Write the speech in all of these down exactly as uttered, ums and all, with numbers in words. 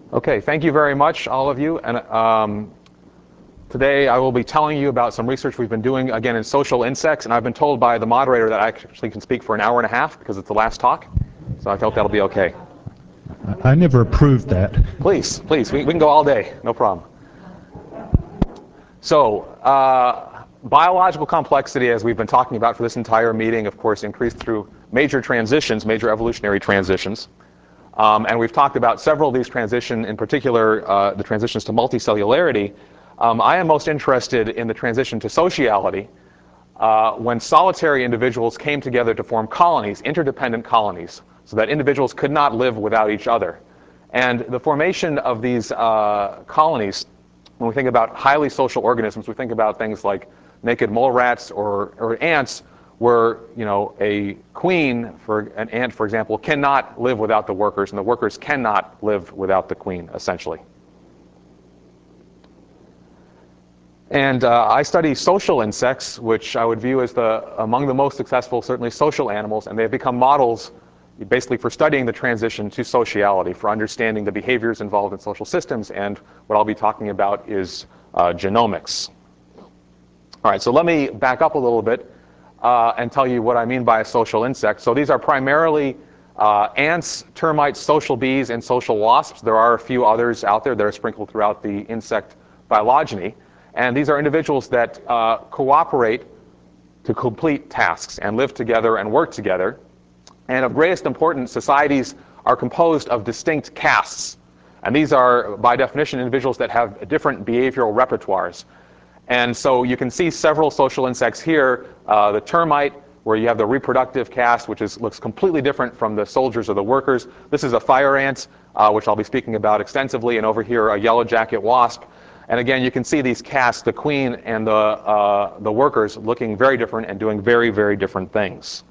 Okay, thank you very much, all of you. And um, today I will be telling you about some research we've been doing, again, in social insects. And I've been told by the moderator that I actually can speak for an hour and a half because it's the last talk. So I hope that'll be okay. I never approved that. Please, please, we, we can go all day, no problem. So, uh, biological complexity, as we've been talking about for this entire meeting, of course, increased through major transitions, major evolutionary transitions. Um, and we've talked about several of these transitions, in particular, uh, the transitions to multicellularity. Um, I am most interested in the transition to sociality, uh, when solitary individuals came together to form colonies, interdependent colonies, so that individuals could not live without each other. And the formation of these uh, colonies, when we think about highly social organisms, we think about things like naked mole rats or, or ants, where, you know, a queen, for an ant, for example, cannot live without the workers, and the workers cannot live without the queen, essentially. And uh, I study social insects, which I would view as the among the most successful, certainly, social animals, and they've become models basically for studying the transition to sociality, for understanding the behaviors involved in social systems, and what I'll be talking about is uh, genomics. All right, so let me back up a little bit uh, and tell you what I mean by a social insect. So these are primarily uh, ants, termites, social bees, and social wasps. There are a few others out there that are sprinkled throughout the insect phylogeny. And these are individuals that uh, cooperate to complete tasks and live together and work together. And of greatest importance, societies are composed of distinct castes. And these are, by definition, individuals that have different behavioral repertoires. And so you can see several social insects here. Uh, the termite, where you have the reproductive caste, which is, looks completely different from the soldiers or the workers. This is a fire ant, uh, which I'll be speaking about extensively. And over here, a yellow jacket wasp. And again, you can see these castes, the queen and the, uh, the workers, looking very different and doing very, very different things.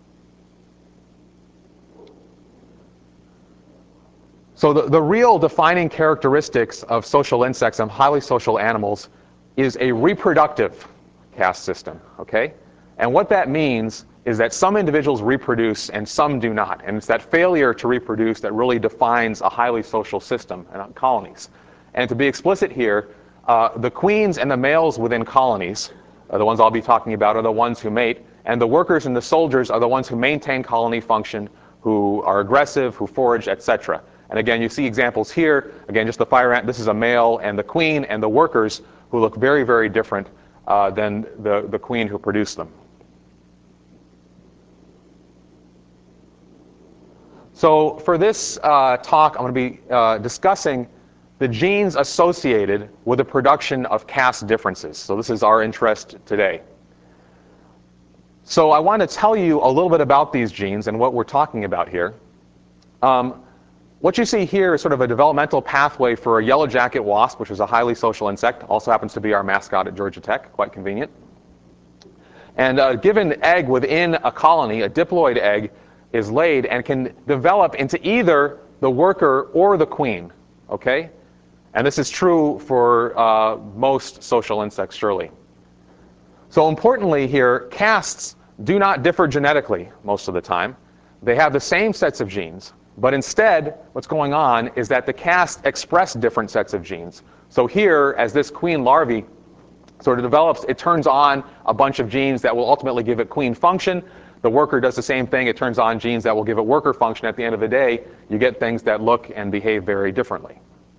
So the, the real defining characteristics of social insects and highly social animals is a reproductive caste system, okay? And what that means is that some individuals reproduce and some do not. And it's that failure to reproduce that really defines a highly social system and colonies. And to be explicit here, uh, the queens and the males within colonies, uh, the ones I'll be talking about, are the ones who mate. And the workers and the soldiers are the ones who maintain colony function, who are aggressive, who forage, et cetera. And again, you see examples here. Again, just the fire ant, this is a male, and the queen and the workers, who look very, very different uh, than the, the queen who produced them. So for this uh, talk, I'm going to be uh, discussing the genes associated with the production of caste differences. So this is our interest today. So I want to tell you a little bit about these genes and what we're talking about here. Um, What you see here is sort of a developmental pathway for a yellow jacket wasp, which is a highly social insect. Also happens to be our mascot at Georgia Tech, quite convenient. And a given egg within a colony, a diploid egg, is laid and can develop into either the worker or the queen, okay? And this is true for uh, most social insects, surely. So importantly here, castes do not differ genetically most of the time. They have the same sets of genes. But instead, what's going on is that the caste express different sets of genes. So here, as this queen larvae sort of develops, it turns on a bunch of genes that will ultimately give it queen function. The worker does the same thing. It turns on genes that will give it worker function. At the end of the day, you get things that look and behave very differently.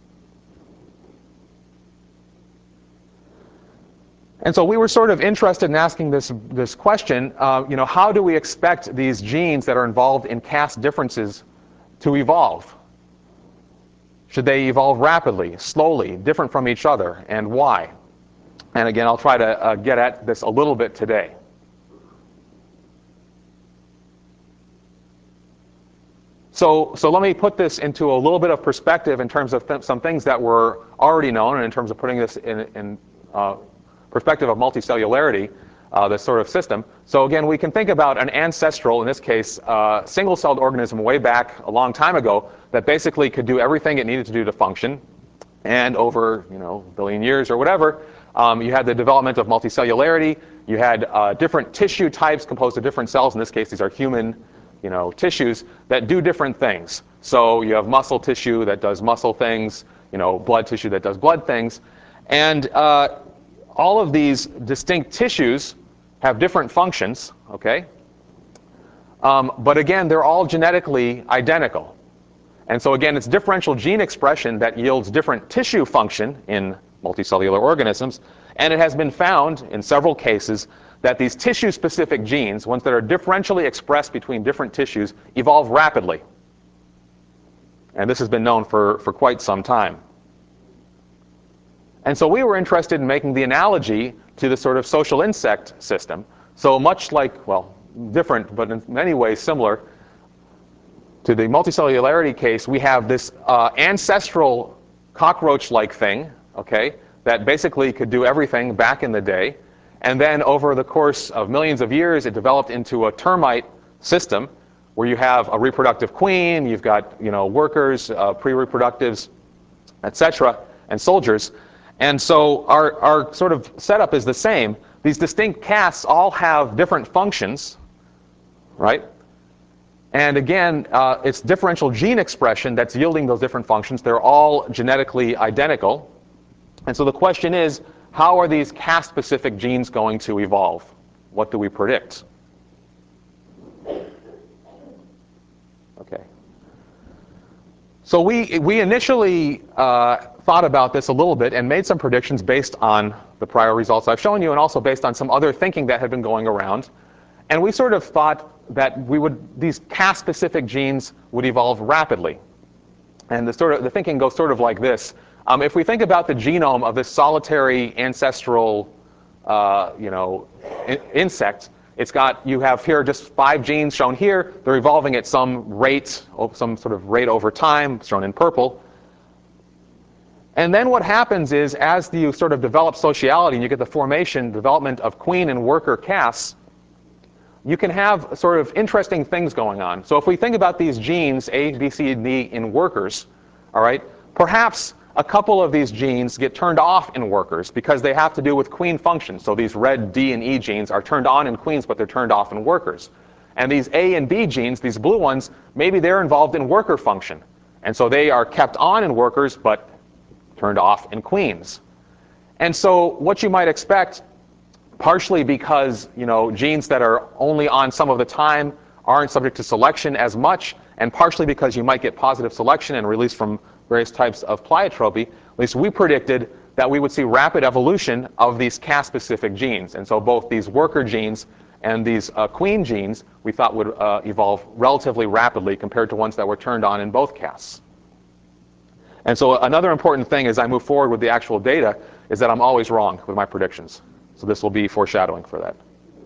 And so we were sort of interested in asking this, this question, uh, you know, how do we expect these genes that are involved in caste differences to evolve? Should they evolve rapidly, slowly, different from each other, and why? And again, I'll try to uh, get at this a little bit today. So, so let me put this into a little bit of perspective in terms of th some things that were already known, and in terms of putting this in, in uh, perspective of multicellularity, uh, this sort of system. So again, we can think about an ancestral, in this case, uh, single-celled organism way back a long time ago that basically could do everything it needed to do to function. And over, you know, a billion years or whatever, um, you had the development of multicellularity. You had uh, different tissue types composed of different cells. In this case, these are human, you know, tissues that do different things. So you have muscle tissue that does muscle things, you know, blood tissue that does blood things. And uh, all of these distinct tissues have different functions, okay? Um, but again, they're all genetically identical. And so again, it's differential gene expression that yields different tissue function in multicellular organisms. And it has been found in several cases that these tissue-specific genes, ones that are differentially expressed between different tissues, evolve rapidly. And this has been known for, for quite some time. And so we were interested in making the analogy to the sort of social insect system. So much like, well, different, but in many ways similar to the multicellularity case, we have this uh, ancestral cockroach-like thing, okay, that basically could do everything back in the day. And then over the course of millions of years, it developed into a termite system where you have a reproductive queen, you've got, you know, workers, uh, pre-reproductives, et cetera, and soldiers. And so our, our sort of setup is the same. These distinct castes all have different functions, right? And again, uh, it's differential gene expression that's yielding those different functions. They're all genetically identical. And so the question is, how are these caste-specific genes going to evolve? What do we predict? Okay. So we, we initially uh, thought about this a little bit and made some predictions based on the prior results I've shown you, and also based on some other thinking that had been going around. And we sort of thought that we would, these caste-specific genes would evolve rapidly. And the, sort of, the thinking goes sort of like this. Um, if we think about the genome of this solitary ancestral uh, you know, in insect, it's got, you have here just five genes shown here. They're evolving at some rate, some sort of rate over time, shown in purple. And then what happens is, as you sort of develop sociality and you get the formation, development of queen and worker castes, you can have sort of interesting things going on. So if we think about these genes, A, B, C, and D, in workers, all right, perhaps a couple of these genes get turned off in workers because they have to do with queen function. So these red D and E genes are turned on in queens, but they're turned off in workers. And these A and B genes, these blue ones, maybe they're involved in worker function. And so they are kept on in workers, but turned off in queens. And so what you might expect, partially because, you know, genes that are only on some of the time aren't subject to selection as much, and partially because you might get positive selection and release from various types of pleiotropy, at least we predicted that we would see rapid evolution of these caste-specific genes. And so both these worker genes and these uh, queen genes we thought would uh, evolve relatively rapidly compared to ones that were turned on in both castes. And so another important thing as I move forward with the actual data is that I'm always wrong with my predictions. So this will be foreshadowing for that.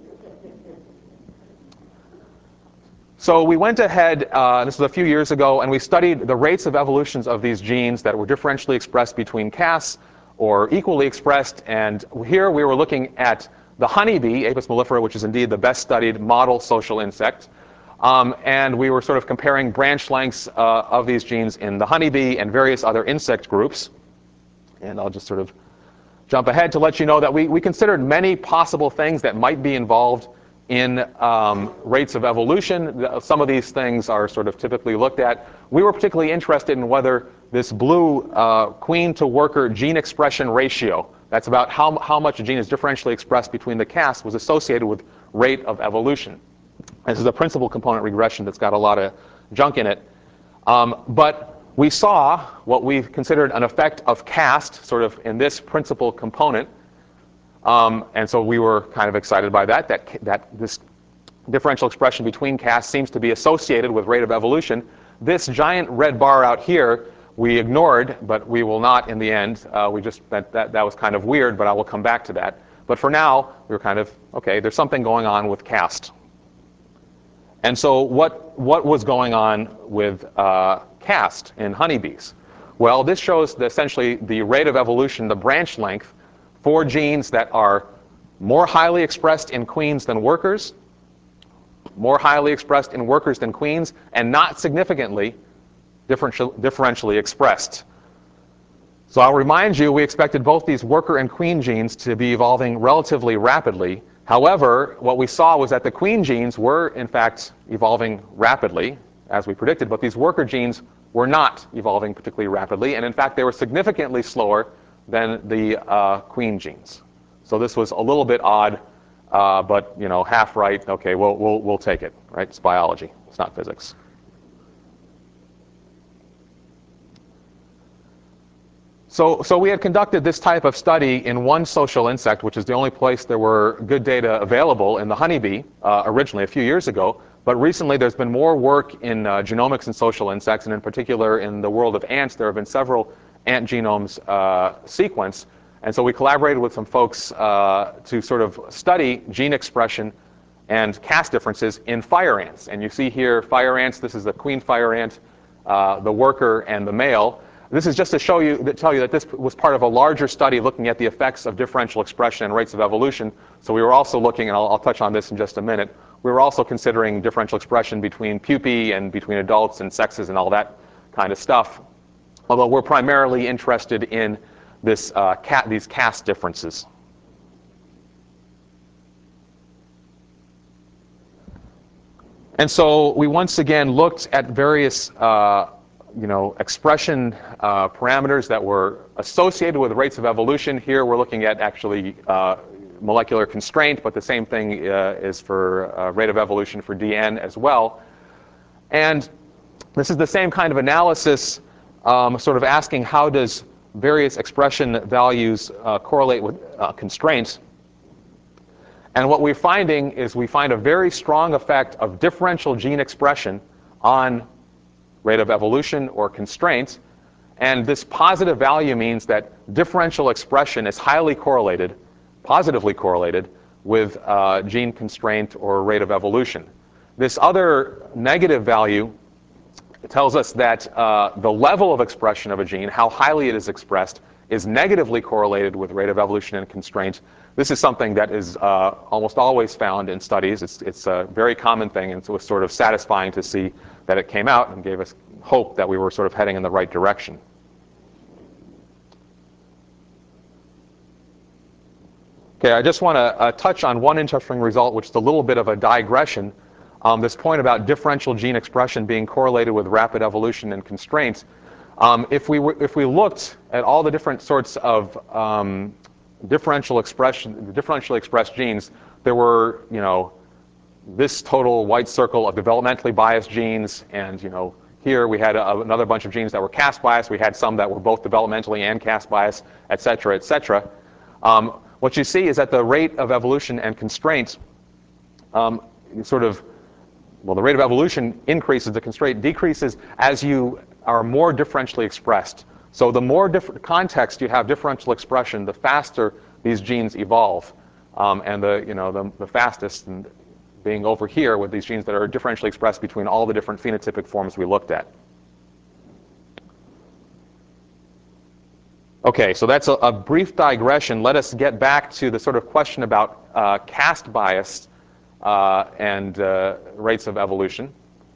So we went ahead, uh, this was a few years ago, and we studied the rates of evolutions of these genes that were differentially expressed between castes or equally expressed. And here we were looking at the honeybee, Apis mellifera, which is indeed the best studied model social insect. Um, and we were sort of comparing branch lengths uh, of these genes in the honeybee and various other insect groups. And I'll just sort of jump ahead to let you know that we, we considered many possible things that might be involved in um, rates of evolution. Some of these things are sort of typically looked at. We were particularly interested in whether this blue uh, queen to worker gene expression ratio, that's about how, how much a gene is differentially expressed between the castes, was associated with rate of evolution. This is a principal component regression that's got a lot of junk in it. Um, but we saw what we considered an effect of caste, sort of in this principal component. Um, and so we were kind of excited by that, that, that this differential expression between castes seems to be associated with rate of evolution. This giant red bar out here we ignored, but we will not in the end. Uh, we just, that, that, that was kind of weird, but I will come back to that. But for now, we were kind of, okay, there's something going on with caste. And so what, what was going on with uh, caste in honeybees? Well, this shows the, essentially the rate of evolution, the branch length, for genes that are more highly expressed in queens than workers, more highly expressed in workers than queens, and not significantly differential, differentially expressed. So I'll remind you, we expected both these worker and queen genes to be evolving relatively rapidly. However, what we saw was that the queen genes were, in fact, evolving rapidly, as we predicted, but these worker genes were not evolving particularly rapidly, and in fact, they were significantly slower than the uh, queen genes. So this was a little bit odd, uh, but you know, half right. Okay, we'll we'll we'll take it. Right? It's biology. It's not physics. So, so we had conducted this type of study in one social insect, which is the only place there were good data available, in the honeybee, uh, originally a few years ago. But recently there's been more work in uh, genomics and social insects, and in particular in the world of ants. There have been several ant genomes uh, sequenced. And so we collaborated with some folks uh, to sort of study gene expression and caste differences in fire ants. And you see here fire ants. This is the queen fire ant, uh, the worker, and the male. This is just to show you, that tell you that this was part of a larger study looking at the effects of differential expression and rates of evolution. So we were also looking, and I'll, I'll touch on this in just a minute, we were also considering differential expression between pupae and between adults and sexes and all that kind of stuff. Although we're primarily interested in this, uh, cat, these caste differences. And so we once again looked at various uh, you know, expression uh, parameters that were associated with rates of evolution. Here we're looking at actually uh, molecular constraint, but the same thing uh, is for uh, rate of evolution for D N as well. And this is the same kind of analysis, um, sort of asking how does various expression values uh, correlate with uh, constraints. And what we're finding is we find a very strong effect of differential gene expression on rate of evolution or constraints. And this positive value means that differential expression is highly correlated, positively correlated, with uh, gene constraint or rate of evolution. This other negative value tells us that uh, the level of expression of a gene, how highly it is expressed, is negatively correlated with rate of evolution and constraint. This is something that is uh, almost always found in studies. It's, it's a very common thing, and so it was sort of satisfying to see that it came out and gave us hope that we were sort of heading in the right direction. Okay, I just want to uh, touch on one interesting result, which is a little bit of a digression. Um, this point about differential gene expression being correlated with rapid evolution and constraints. Um, if we were, if we looked at all the different sorts of um, differential expression, differentially expressed genes, there were, you know, this total white circle of developmentally biased genes, and you know, here we had a, another bunch of genes that were caste biased. We had some that were both developmentally and caste biased, et cetera, et cetera. Um, what you see is that the rate of evolution and constraints um, sort of, well, the rate of evolution increases, the constraint decreases as you are more differentially expressed. So the more different context you have differential expression, the faster these genes evolve, um, and the you know the, the fastest and being over here with these genes that are differentially expressed between all the different phenotypic forms we looked at. Okay, so that's a, a brief digression. Let us get back to the sort of question about uh, caste bias uh, and uh, rates of evolution.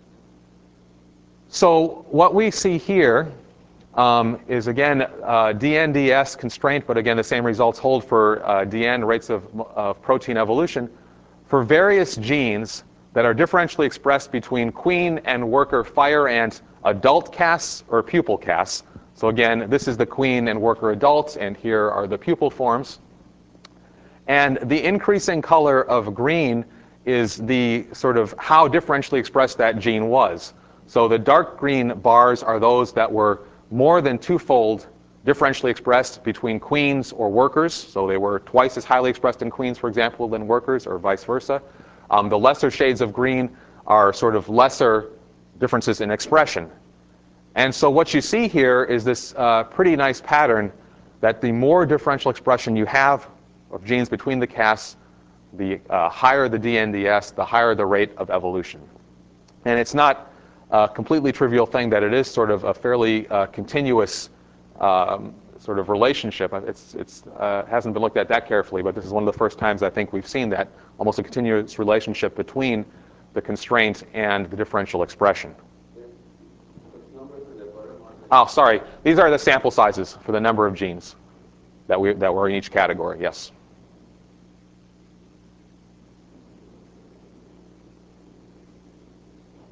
So what we see here um, is, again, uh, D N D S constraint, but again, the same results hold for uh, D N, rates of, of protein evolution. For various genes that are differentially expressed between queen and worker fire ant adult castes or pupal castes. So again, this is the queen and worker adults, and here are the pupal forms. And the increasing color of green is the sort of how differentially expressed that gene was. So the dark green bars are those that were more than twofold differentially expressed between queens or workers. So they were twice as highly expressed in queens, for example, than workers, or vice versa. Um, the lesser shades of green are sort of lesser differences in expression. And so what you see here is this uh, pretty nice pattern that the more differential expression you have of genes between the castes, the uh, higher the D N D S, the higher the rate of evolution. And it's not a completely trivial thing that it is sort of a fairly uh, continuous um, sort of relationship. It's, it's uh, hasn't been looked at that carefully, but this is one of the first times I think we've seen that, almost a continuous relationship between the constraint and the differential expression. Oh, sorry. These are the sample sizes for the number of genes that we that were in each category. Yes.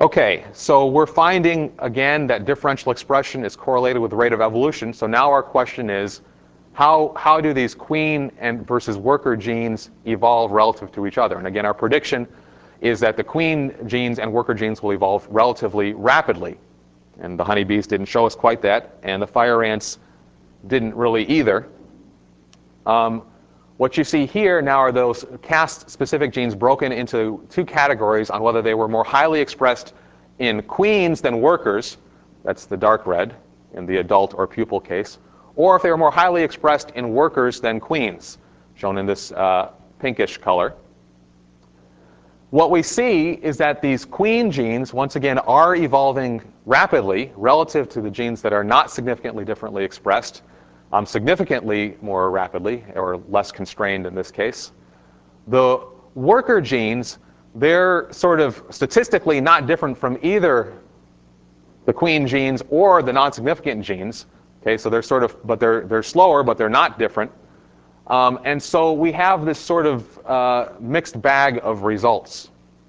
Okay, so we're finding, again, that differential expression is correlated with the rate of evolution. So now our question is, how, how do these queen and versus worker genes evolve relative to each other? And again, our prediction is that the queen genes and worker genes will evolve relatively rapidly. And the honeybees didn't show us quite that, and the fire ants didn't really either. Um, What you see here now are those caste-specific genes broken into two categories on whether they were more highly expressed in queens than workers, that's the dark red in the adult or pupil case, or if they were more highly expressed in workers than queens, shown in this uh, pinkish color. What we see is that these queen genes, once again, are evolving rapidly relative to the genes that are not significantly differently expressed. Um, significantly more rapidly, or less constrained in this case. The worker genes, they're sort of statistically not different from either the queen genes or the non-significant genes. Okay, so they're sort of, but they're they're slower, but they're not different. Um, and so we have this sort of uh, mixed bag of results.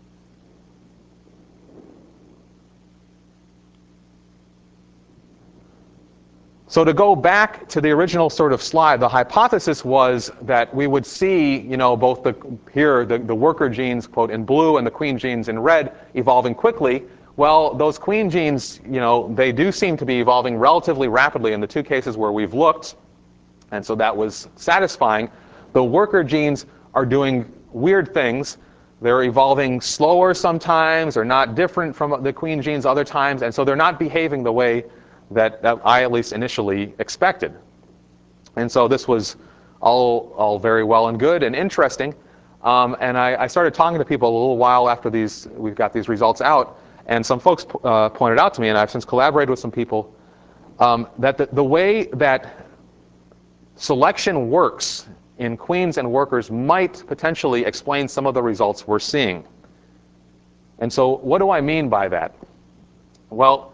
So to go back to the original sort of slide, the hypothesis was that we would see, you know, both the here the, the worker genes, quote, in blue and the queen genes in red evolving quickly. Well, those queen genes, you know, they do seem to be evolving relatively rapidly in the two cases where we've looked, and so that was satisfying. The worker genes are doing weird things. They're evolving slower sometimes, or not different from the queen genes other times, and so they're not behaving the way That, that I at least initially expected. And so this was all, all very well and good and interesting. Um, and I, I started talking to people a little while after these, we've got these results out. And some folks uh, pointed out to me, and I've since collaborated with some people, um, that the, the way that selection works in queens and workers might potentially explain some of the results we're seeing. And so what do I mean by that? Well,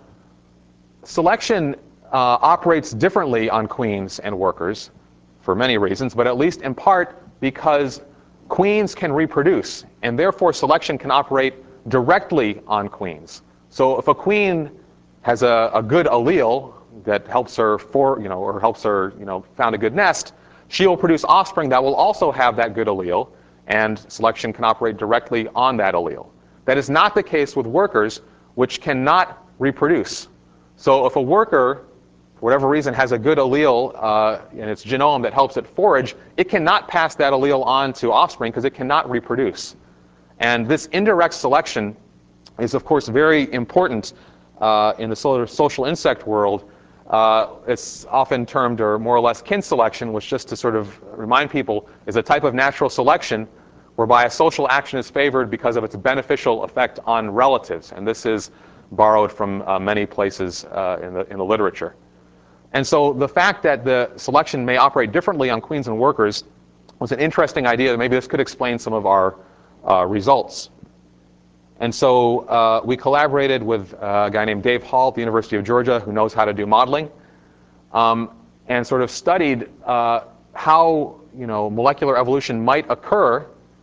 selection uh, operates differently on queens and workers for many reasons, but at least in part because queens can reproduce, and therefore selection can operate directly on queens. So if a queen has a, a good allele that helps her for, you know, or helps her, you know, found a good nest, she will produce offspring that will also have that good allele, and selection can operate directly on that allele. That is not the case with workers, which cannot reproduce. So if a worker, for whatever reason, has a good allele uh, in its genome that helps it forage, it cannot pass that allele on to offspring because it cannot reproduce. And this indirect selection is, of course, very important uh, in the social insect world. Uh, it's often termed, or more or less, kin selection, which, just to sort of remind people, is a type of natural selection whereby a social action is favored because of its beneficial effect on relatives. And this is borrowed from uh, many places uh, in, the, in the literature. And so the fact that the selection may operate differently on queens and workers was an interesting idea. Maybe this could explain some of our uh, results. And so uh, we collaborated with a guy named Dave Hall at the University of Georgia, who knows how to do modeling, um, and sort of studied uh, how, you know, molecular evolution might occur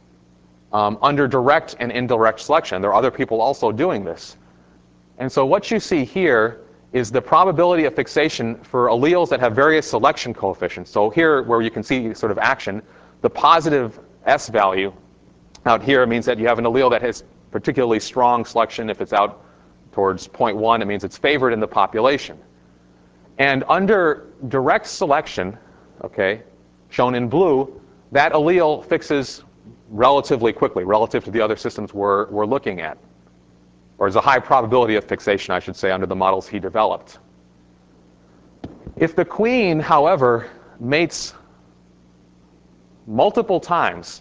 um, under direct and indirect selection. There are other people also doing this. And so what you see here is the probability of fixation for alleles that have various selection coefficients. So here, where you can see sort of action, the positive S value out here means that you have an allele that has particularly strong selection. If it's out towards zero point one, it means it's favored in the population. And under direct selection, okay, shown in blue, that allele fixes relatively quickly, relative to the other systems we're, we're looking at. Or there's a high probability of fixation, I should say, under the models he developed. If the queen, however, mates multiple times,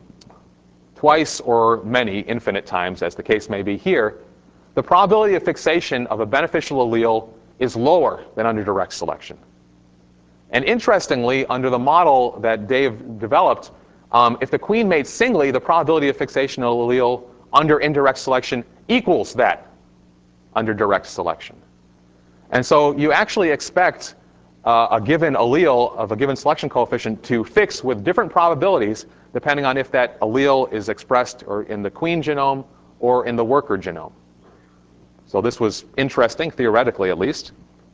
twice or many infinite times, as the case may be here, the probability of fixation of a beneficial allele is lower than under direct selection. And interestingly, under the model that Dave developed, um, if the queen mates singly, the probability of fixation of allele under indirect selection equals that under direct selection. And so you actually expect uh, a given allele of a given selection coefficient to fix with different probabilities depending on if that allele is expressed or in the queen genome or in the worker genome. So this was interesting, theoretically at least.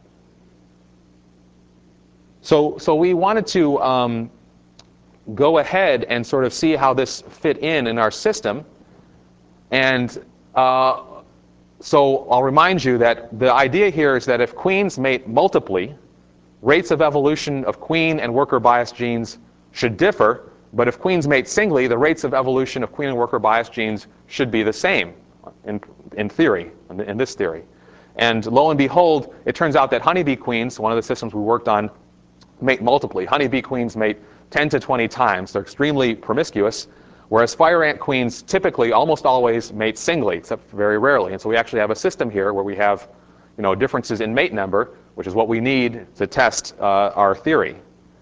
So, so we wanted to um, go ahead and sort of see how this fit in in our system. And uh, so I'll remind you that the idea here is that if queens mate multiply, rates of evolution of queen and worker bias genes should differ, but if queens mate singly, the rates of evolution of queen and worker bias genes should be the same, in, in theory, in, in this theory. And lo and behold, it turns out that honeybee queens, one of the systems we worked on, mate multiply. Honeybee queens mate ten to twenty times. They're extremely promiscuous, whereas fire ant queens typically almost always mate singly, except very rarely. And so we actually have a system here where we have, you know, differences in mate number, which is what we need to test uh, our theory.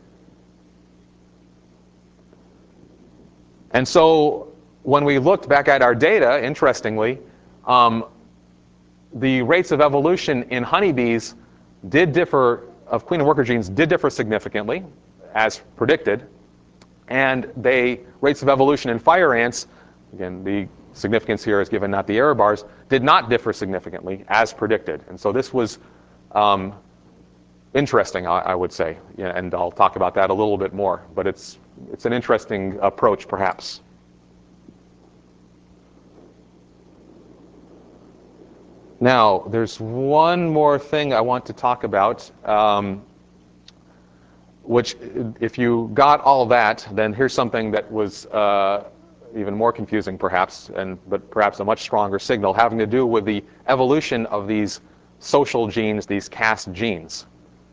And so when we looked back at our data, interestingly, um, the rates of evolution in honeybees did differ, of queen and worker genes did differ significantly, as predicted. And they, rates of evolution in fire ants, again, the significance here is given, not the error bars, did not differ significantly, as predicted. And so this was um, interesting, I, I would say. Yeah, and I'll talk about that a little bit more. But it's, it's an interesting approach, perhaps. Now, there's one more thing I want to talk about, um, which, if you got all that, then here's something that was uh, even more confusing, perhaps, and but perhaps a much stronger signal, having to do with the evolution of these social genes, these Cas genes.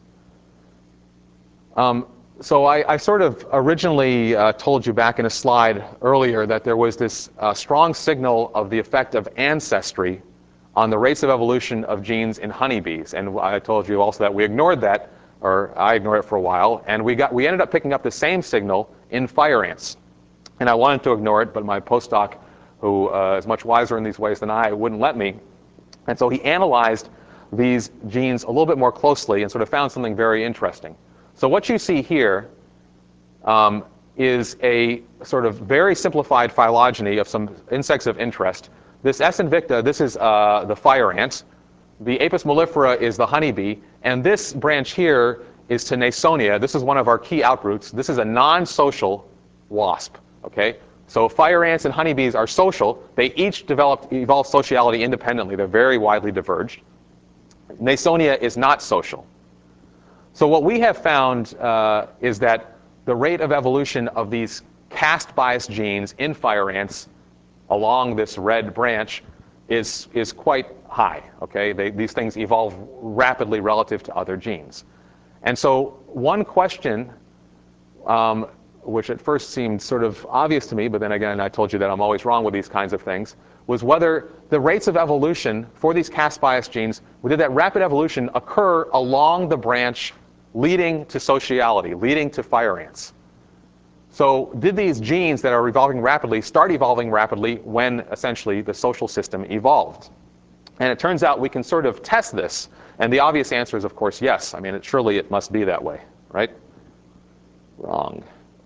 Um, so I, I sort of originally uh, told you back in a slide earlier that there was this uh, strong signal of the effect of ancestry on the rates of evolution of genes in honeybees. And I told you also that we ignored that, or I ignored it for a while, and we, got, we ended up picking up the same signal in fire ants. And I wanted to ignore it, but my postdoc, who uh, is much wiser in these ways than I, wouldn't let me. And so he analyzed these genes a little bit more closely and sort of found something very interesting. So what you see here um, is a sort of very simplified phylogeny of some insects of interest. This S. invicta, this is uh, the fire ant. The Apis mellifera is the honeybee. And this branch here is to Nasonia. This is one of our key outroots. This is a non-social wasp. Okay? So fire ants and honeybees are social. They each developed, evolved sociality independently. They're very widely diverged. Nasonia is not social. So what we have found uh, is that the rate of evolution of these caste bias genes in fire ants along this red branch is, is quite high. Okay? They, these things evolve rapidly relative to other genes. And so one question, um, which at first seemed sort of obvious to me, but then again I told you that I'm always wrong with these kinds of things, was whether the rates of evolution for these caste bias genes, did that rapid evolution occur along the branch leading to sociality, leading to fire ants? So did these genes that are evolving rapidly start evolving rapidly when essentially the social system evolved? And it turns out we can sort of test this. And the obvious answer is, of course, yes. I mean, it, surely it must be that way, right? Wrong.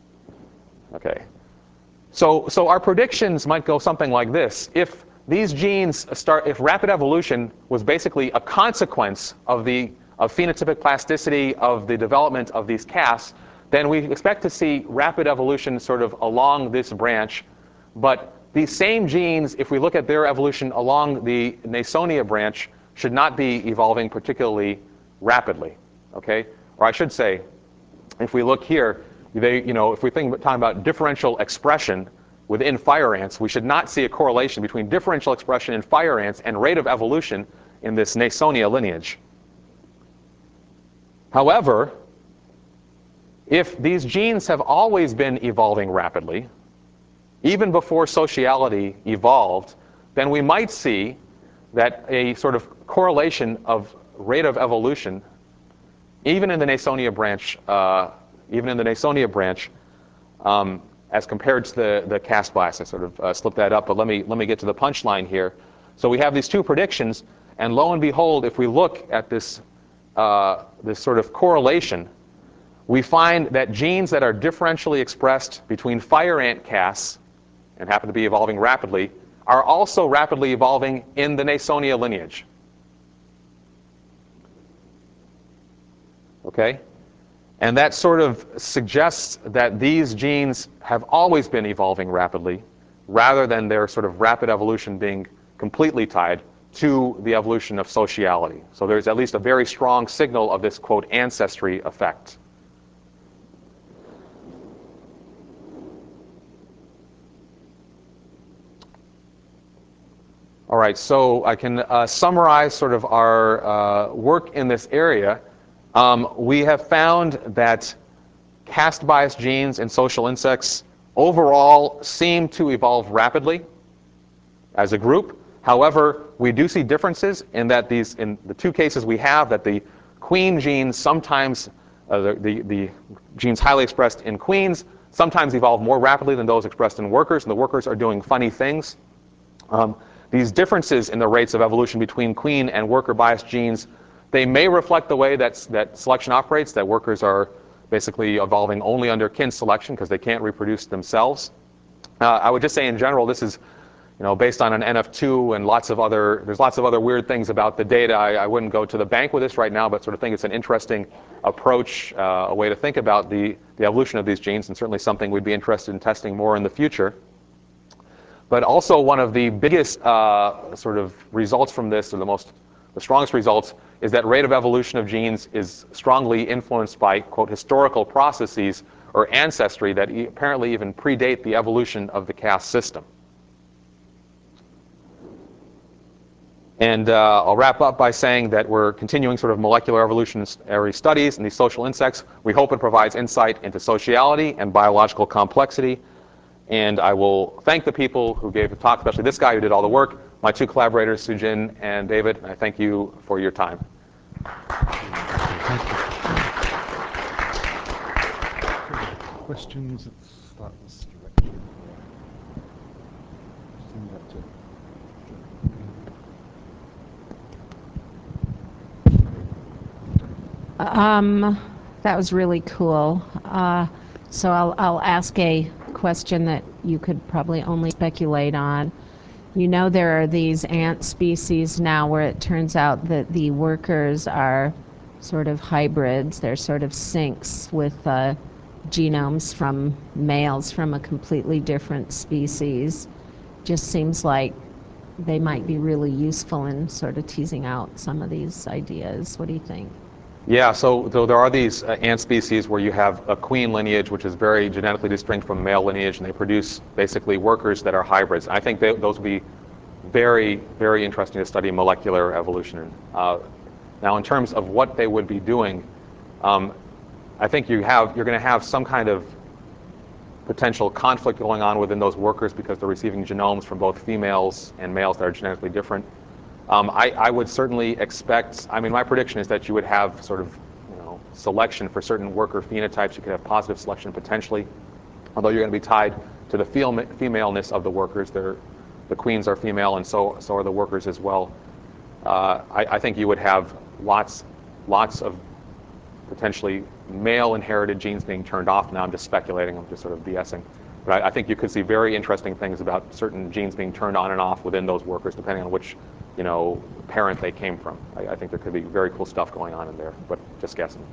Okay. So, so our predictions might go something like this. If these genes start, if rapid evolution was basically a consequence of the of phenotypic plasticity of the development of these castes, then we expect to see rapid evolution sort of along this branch. But these same genes, if we look at their evolution along the Nasonia branch, should not be evolving particularly rapidly. Okay? Or I should say, if we look here, they, you know, if we think talking about differential expression within fire ants, we should not see a correlation between differential expression in fire ants and rate of evolution in this Nasonia lineage. However, if these genes have always been evolving rapidly, even before sociality evolved, then we might see that a sort of correlation of rate of evolution, even in the Nasonia branch, uh, even in the Nasonia branch, um, as compared to the, the caste bias. I sort of uh, slipped that up, but let me, let me get to the punchline here. So we have these two predictions, and lo and behold, if we look at this, uh, this sort of correlation, we find that genes that are differentially expressed between fire ant castes and happen to be evolving rapidly are also rapidly evolving in the Nasonia lineage. Okay? And that sort of suggests that these genes have always been evolving rapidly, rather than their sort of rapid evolution being completely tied to the evolution of sociality. So there's at least a very strong signal of this, quote, ancestry effect. All right, so I can uh, summarize sort of our uh, work in this area. Um, we have found that caste bias genes in social insects overall seem to evolve rapidly as a group. However, we do see differences in that these, in the two cases we have, that the queen genes sometimes, uh, the, the, the genes highly expressed in queens, sometimes evolve more rapidly than those expressed in workers, and the workers are doing funny things. Um, these differences in the rates of evolution between queen and worker biased genes, they may reflect the way that, that selection operates, that workers are basically evolving only under kin selection because they can't reproduce themselves. Uh, I would just say in general, this is, you know, based on an N F two and lots of other, there's lots of other weird things about the data. I, I wouldn't go to the bank with this right now, but sort of think it's an interesting approach, uh, a way to think about the, the evolution of these genes, and certainly something we'd be interested in testing more in the future. But also one of the biggest uh, sort of results from this, or the most, the strongest results, is that rate of evolution of genes is strongly influenced by, quote, historical processes or ancestry that e apparently even predate the evolution of the caste system. And uh, I'll wrap up by saying that we're continuing sort of molecular evolutionary studies in these social insects. We hope it provides insight into sociality and biological complexity. And I will thank the people who gave the talk, especially this guy who did all the work, my two collaborators, Sujin and David. And I thank you for your time. Thank you. Questions? Let's start this direction. Send that to Um, that was really cool. Uh, so I'll, I'll ask a question that you could probably only speculate on. You know, there are these ant species now where it turns out that the workers are sort of hybrids. They're sort of syncs with uh, genomes from males from a completely different species. Just seems like they might be really useful in sort of teasing out some of these ideas. What do you think? Yeah, so, so there are these uh, ant species where you have a queen lineage, which is very genetically distinct from male lineage, and they produce basically workers that are hybrids. I think they, those would be very, very interesting to study molecular evolution. Uh, now, in terms of what they would be doing, um, I think you have, you're going to have some kind of potential conflict going on within those workers because they're receiving genomes from both females and males that are genetically different. Um, I, I would certainly expect, I mean, my prediction is that you would have sort of, you know, selection for certain worker phenotypes. You could have positive selection potentially, although you're going to be tied to the fem femaleness of the workers. They're, the queens are female, and so, so are the workers as well. Uh, I, I think you would have lots, lots of potentially male inherited genes being turned off. Now I'm just speculating, I'm just sort of BSing. But I, I think you could see very interesting things about certain genes being turned on and off within those workers, depending on which, you know, parent they came from. I, I think there could be very cool stuff going on in there, but just guessing.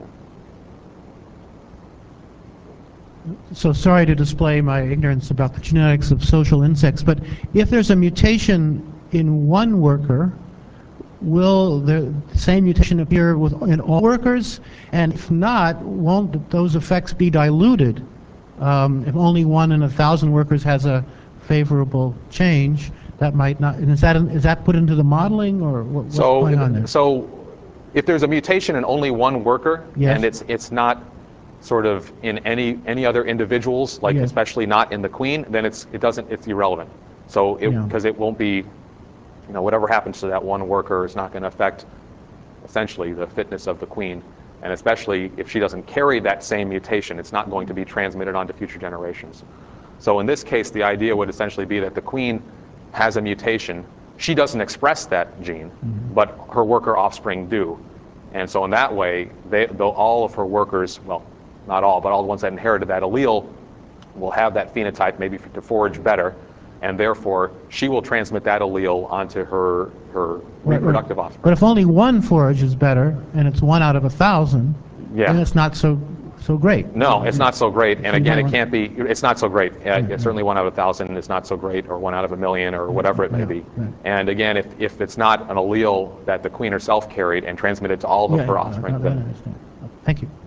Yeah. So sorry to display my ignorance about the genetics of social insects, but if there's a mutation in one worker, will the same mutation appear with, in all workers? And if not, won't those effects be diluted? Um, if only one in a thousand workers has a favorable change, that might not, and is that, is that put into the modeling, or what, what's so, going on there? So if there's a mutation in only one worker, yes. and it's, it's not sort of in any, any other individuals, like yes. especially not in the queen, then it's, it doesn't, it's irrelevant. So, because it, yeah. it won't be, you know, whatever happens to that one worker is not going to affect essentially the fitness of the queen. And especially if she doesn't carry that same mutation, it's not going to be transmitted onto future generations. So in this case, the idea would essentially be that the queen has a mutation. She doesn't express that gene, mm-hmm. but her worker offspring do. And so in that way, they, all of her workers, well, not all, but all the ones that inherited that allele will have that phenotype maybe to forage better. And therefore, she will transmit that allele onto her, her right, reproductive right. offspring. But if only one forages better, and it's one out of a thousand, Yeah. then it's not so so great. No, it's not so great. And So you again, might it want- can't be, it's not so great. Uh, Right, certainly right. one out of a thousand is not so great, or one out of a million, or whatever it may Yeah, be. right. And again, if, if it's not an allele that the queen herself carried and transmitted to all of Yeah, her yeah, offspring, I- I then understand. Thank you.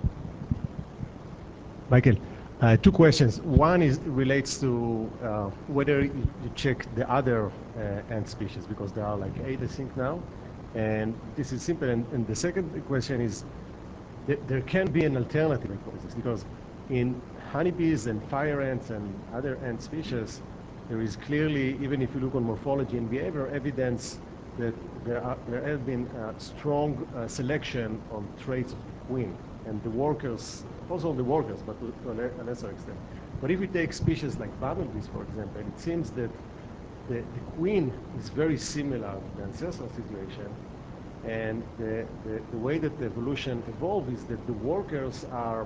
Michael, uh, two questions. One is relates to uh, whether you, you check the other uh, ant species, because there are like eight, I think, now. And this is simple. And, and the second question is, th there can be an alternative hypothesis, because in honeybees and fire ants and other ant species, there is clearly, even if you look on morphology and behavior, evidence that there, are, there has been uh, strong uh, selection on traits of the queen and the workers, also on the workers, but to, to a, le a lesser extent. But if we take species like bumblebees, for example, it seems that the, the queen is very similar to the ancestral situation, and the, the, the way that the evolution evolved is that the workers are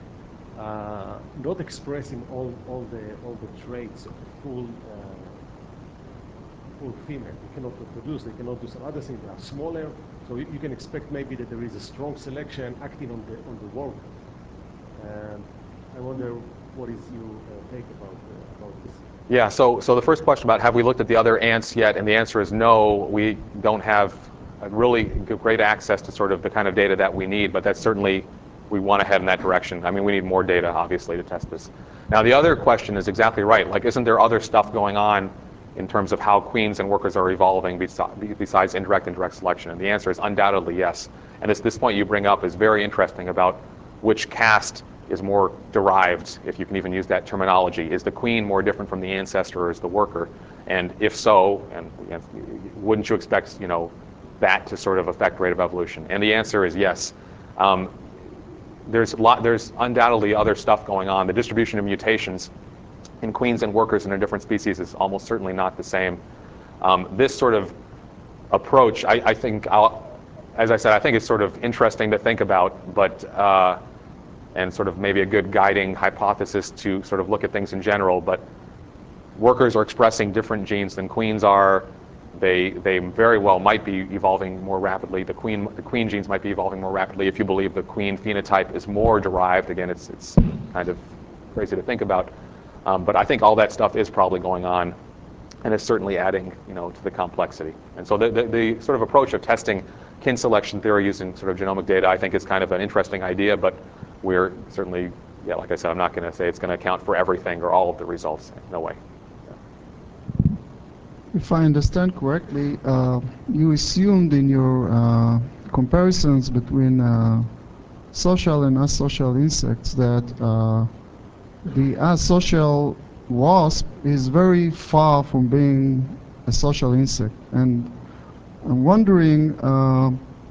uh, not expressing all, all, the, all the traits of a full, uh, full female. They cannot reproduce, they cannot do some other things, they are smaller, so you, you can expect maybe that there is a strong selection acting on the, on the worker. And I wonder what is your uh, take about, uh, about this? yeah, so, so the first question about have we looked at the other ants yet, and the answer is no, we don't have a really great access to sort of the kind of data that we need, but that's certainly, we want to head in that direction. I mean, we need more data, obviously, to test this. Now, the other question is exactly right. Like, isn't there other stuff going on in terms of how queens and workers are evolving besides indirect and direct selection? And the answer is undoubtedly yes. And it's this point you bring up is very interesting about which caste is more derived, if you can even use that terminology. Is the queen more different from the ancestor, or is the worker? And if so, and, and wouldn't you expect, you know, that to sort of affect rate of evolution? And the answer is yes. Um, there's, a lot, there's undoubtedly other stuff going on. The distribution of mutations in queens and workers in a different species is almost certainly not the same. Um, this sort of approach, I, I think, I'll, as I said, I think it's sort of interesting to think about, but uh, and sort of maybe a good guiding hypothesis to sort of look at things in general. But workers are expressing different genes than queens are. They, they very well might be evolving more rapidly. The queen, the queen genes might be evolving more rapidly if you believe the queen phenotype is more derived. Again, it's, it's kind of crazy to think about. Um, but I think all that stuff is probably going on, and it's certainly adding, you know, to the complexity. And so the, the, the sort of approach of testing kin selection theory using sort of genomic data, I think, is kind of an interesting idea, but we're certainly, yeah, like I said, I'm not going to say it's going to account for everything or all of the results. No way. If I understand correctly, uh, you assumed in your uh, comparisons between uh, social and asocial insects that uh, the asocial wasp is very far from being a social insect. And I'm wondering uh,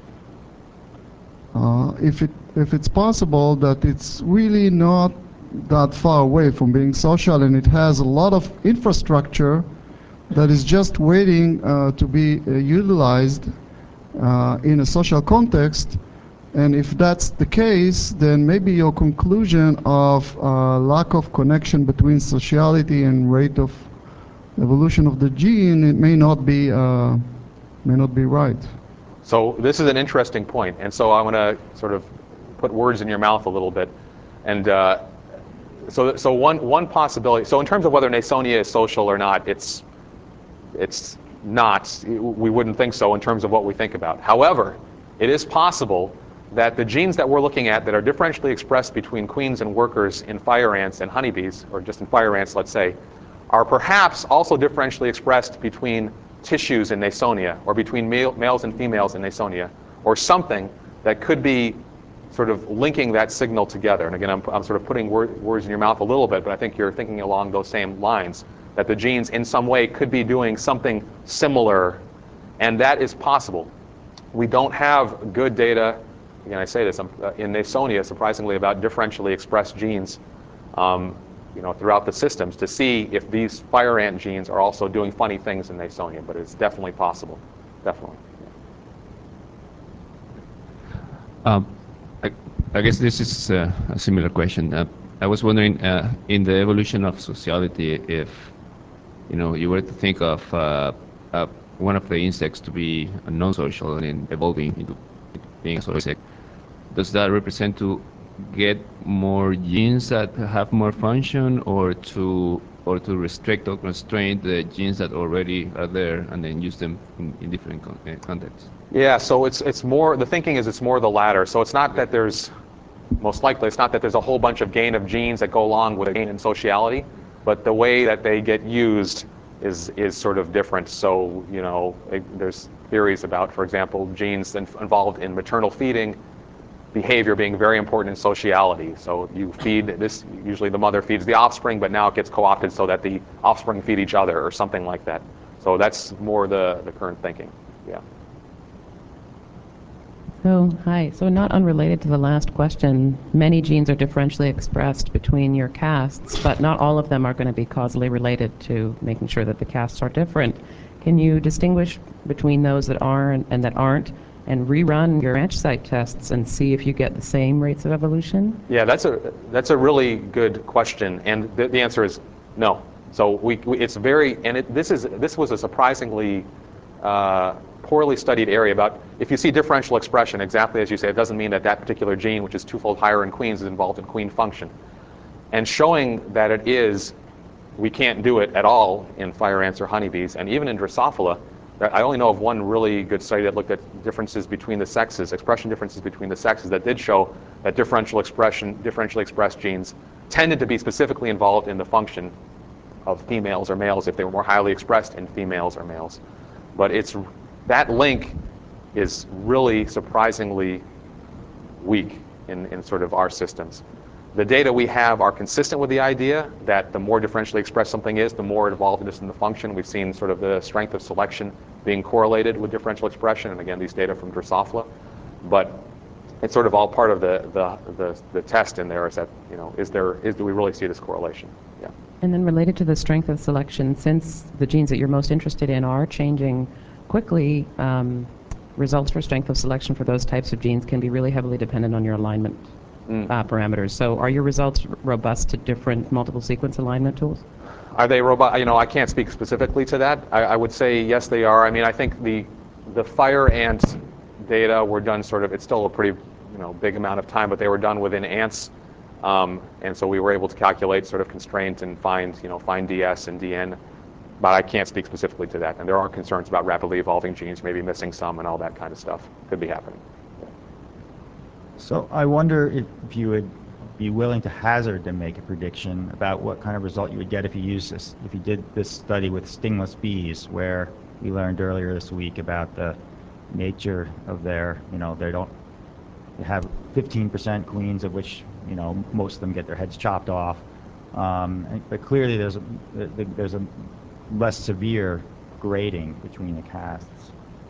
uh, if it if it's possible that it's really not that far away from being social, and it has a lot of infrastructure that is just waiting uh, to be uh, utilized uh, in a social context. And if that's the case, then maybe your conclusion of uh, lack of connection between sociality and rate of evolution of the gene, it may not be uh, may not be right. So this is an interesting point, and so I want to sort of put words in your mouth a little bit. And uh, so, so one one possibility. So in terms of whether Nasonia is social or not, it's it's not. We wouldn't think so in terms of what we think about. However, it is possible that the genes that we're looking at that are differentially expressed between queens and workers in fire ants and honeybees, or just in fire ants, let's say, are perhaps also differentially expressed between tissues in Nasonia, or between male, males and females in Nasonia, or something that could be sort of linking that signal together. And again, I'm, I'm sort of putting word, words in your mouth a little bit, but I think you're thinking along those same lines, that the genes in some way could be doing something similar, and that is possible. We don't have good data, again I say this, uh, in Nasonia, surprisingly, about differentially expressed genes um, you know, throughout the systems to see if these fire ant genes are also doing funny things in Nasonia, but it's definitely possible, definitely. Um, I, I guess this is uh, a similar question. Uh, I was wondering, uh, in the evolution of sociality, if you know you were to think of uh, uh, one of the insects to be non-social and then evolving into being a social insect, does that represent to get more genes that have more function, or to or to restrict or constrain the genes that already are there and then use them in, in different con uh, contexts? Yeah, so it's it's more, the thinking is it's more the latter. So it's not that there's, most likely, it's not that there's a whole bunch of gain of genes that go along with a gain in sociality, but the way that they get used is is sort of different. So, you know, it, there's theories about, for example, genes in, involved in maternal feeding behavior being very important in sociality. So you feed this, usually the mother feeds the offspring, but now it gets co-opted so that the offspring feed each other or something like that. So that's more the, the current thinking, yeah. So, hi. So not unrelated to the last question, many genes are differentially expressed between your casts, but not all of them are going to be causally related to making sure that the casts are different. Can you distinguish between those that are and, and that aren't, and rerun your branch site tests and see if you get the same rates of evolution? Yeah, that's a that's a really good question, and the, the answer is no. So we, we it's very, and it, this is this was a surprisingly uh, poorly studied area about, if you see differential expression, exactly as you say, it doesn't mean that that particular gene, which is twofold higher in queens, is involved in queen function. And showing that it is, we can't do it at all in fire ants or honeybees, and even in Drosophila. I only know of one really good study that looked at differences between the sexes, expression differences between the sexes, that did show that differential expression, differentially expressed genes tended to be specifically involved in the function of females or males if they were more highly expressed in females or males. But it's, that link is really surprisingly weak in, in sort of our systems. The data we have are consistent with the idea that the more differentially expressed something is, the more involved it is in the function. We've seen sort of the strength of selection being correlated with differential expression, and again, these data from Drosophila. But it's sort of all part of the, the, the, the test in there, is that, you know, is there, is, do we really see this correlation? Yeah. And then related to the strength of selection, since the genes that you're most interested in are changing quickly, um, results for strength of selection for those types of genes can be really heavily dependent on your alignment mm. uh, parameters. So are your results robust to different multiple sequence alignment tools? Are they robust? You know, I can't speak specifically to that. I, I would say yes, they are. I mean, I think the the fire ant data were done sort of, it's still a pretty, you know, big amount of time, but they were done within ants. Um, and so we were able to calculate sort of constraints and find, you know, find D S and D N. But I can't speak specifically to that. And there are concerns about rapidly evolving genes, maybe missing some and all that kind of stuff could be happening. So I wonder if, if you would be willing to hazard to make a prediction about what kind of result you would get if you use this, if you did this study with stingless bees, where we learned earlier this week about the nature of their, you know, they don't they have fifteen percent queens, of which, you know, most of them get their heads chopped off. Um, and, but clearly there's a there's a less severe grading between the castes.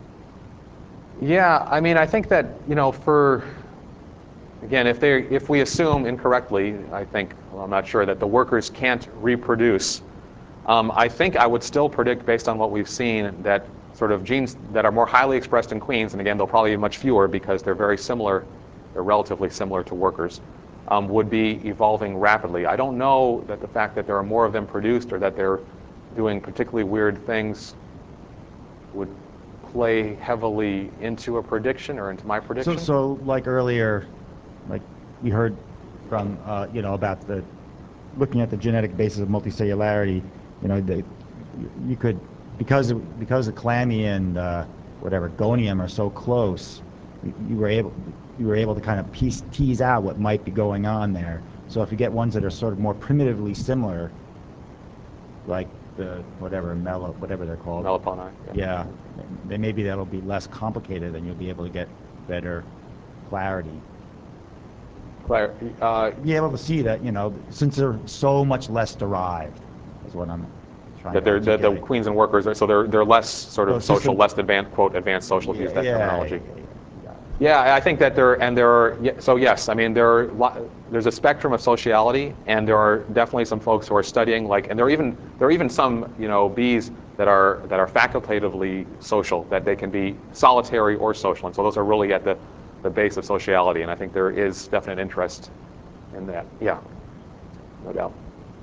Yeah, I mean, I think that, you know, for, again, if they if we assume incorrectly, I think, well, I'm not sure, that the workers can't reproduce, um, I think I would still predict, based on what we've seen, that sort of genes that are more highly expressed in queens, and again, they'll probably be much fewer because they're very similar, they're relatively similar to workers, um, would be evolving rapidly. I don't know that the fact that there are more of them produced or that they're doing particularly weird things would play heavily into a prediction or into my prediction. So, so like earlier, like we heard from, uh, you know, about the looking at the genetic basis of multicellularity, you know, the, you could, because of, because the clammy and uh, whatever gonium are so close, you, you were able you were able to kind of piece tease out what might be going on there. So if you get ones that are sort of more primitively similar, like the whatever mellow whatever they're called, Meliponi. Yeah, yeah, then maybe that'll be less complicated, and you'll be able to get better clarity. Claire, uh, Be able to see that, you know, since they're so much less derived, is what I'm trying that to they're the, the articulate. queens and workers, are, so they're they're less sort of So social, system- less advanced, quote advanced social, to use that Yeah, terminology. yeah, yeah, yeah. Yeah, I think that there, and there are, yeah, so yes, I mean, there are, lo- there's a spectrum of sociality, and there are definitely some folks who are studying, like, and there are even, there are even some, you know, bees that are, that are facultatively social, that they can be solitary or social, and so those are really at the, the base of sociality, and I think there is definite interest in that, yeah, no doubt.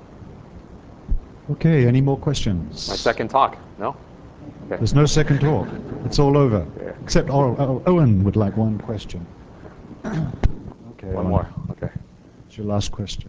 Okay, any more questions? My second talk, no? Okay. There's no second talk. It's all over. Yeah. Except oh, oh, Owen would like one question. One more. Okay. It's your last question.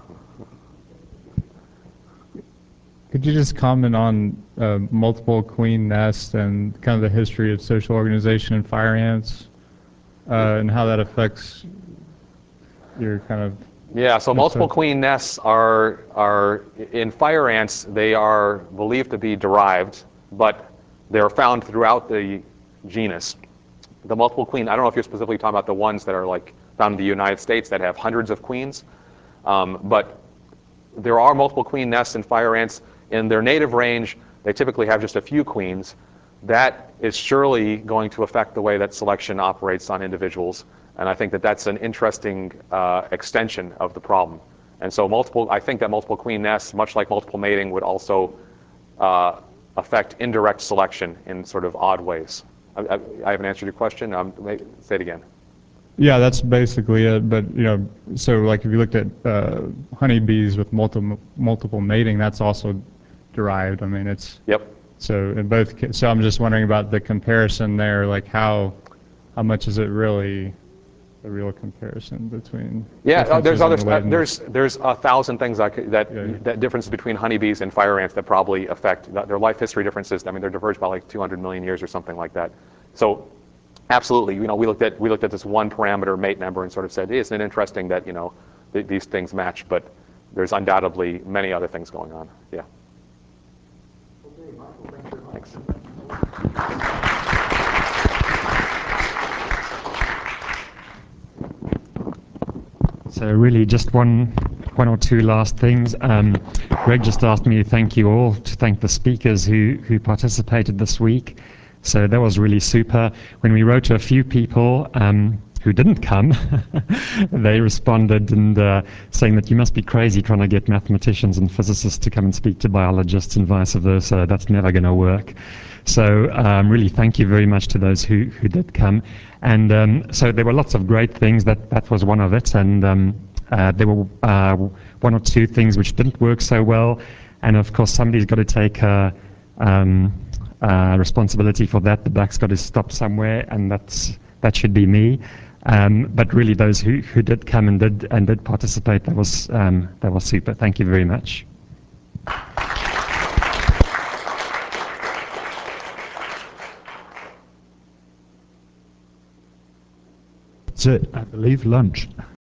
Could you just comment on uh, multiple queen nests and kind of the history of social organization in fire ants, uh, and how that affects your kind of... Yeah, so multiple queen nests are, are, in fire ants, they are believed to be derived, but they're found throughout the genus. The multiple queen, I don't know if you're specifically talking about the ones that are like found in the United States that have hundreds of queens, um, but there are multiple queen nests in fire ants. In their native range, they typically have just a few queens. That is surely going to affect the way that selection operates on individuals. And I think that that's an interesting uh, extension of the problem. And so multiple, I think that multiple queen nests, much like multiple mating, would also uh, affect indirect selection in sort of odd ways. I, I, I haven't answered your question. Um, say it again. Yeah, that's basically it. But, you know, so like if you looked at uh, honeybees with multiple multiple mating, that's also derived. I mean, it's... Yep. So in both, ca- so I'm just wondering about the comparison there, like how, how much is it really a real comparison between... Yeah, uh, there's differences in other, the uh, way in- there's, there's a thousand things I could, that, Yeah, yeah. that differences between honeybees and fire ants that probably affect th- their life history differences. I mean, they're diverged by like two hundred million years or something like that. So absolutely, you know, we looked at, we looked at this one parameter mate number and sort of said, hey, isn't it interesting that, you know, th- these things match, but there's undoubtedly many other things going on. Yeah. Thanks. So really just one one or two last things. Um, Greg just asked me to thank you all, to thank the speakers who, who participated this week. So that was really super. When we wrote to a few people um, who didn't come, they responded and uh, saying that you must be crazy trying to get mathematicians and physicists to come and speak to biologists and vice versa. That's never going to work. So um, really thank you very much to those who, who did come. And um, so there were lots of great things. That, that was one of it. And um, uh, there were uh, one or two things which didn't work so well. And of course, somebody's got to take uh, um, uh, responsibility for that. The buck's got to stop somewhere, and that's that should be me. Um, but really, those who, who did come and did and did participate, that was um, that was super. Thank you very much. That's it. I believe lunch.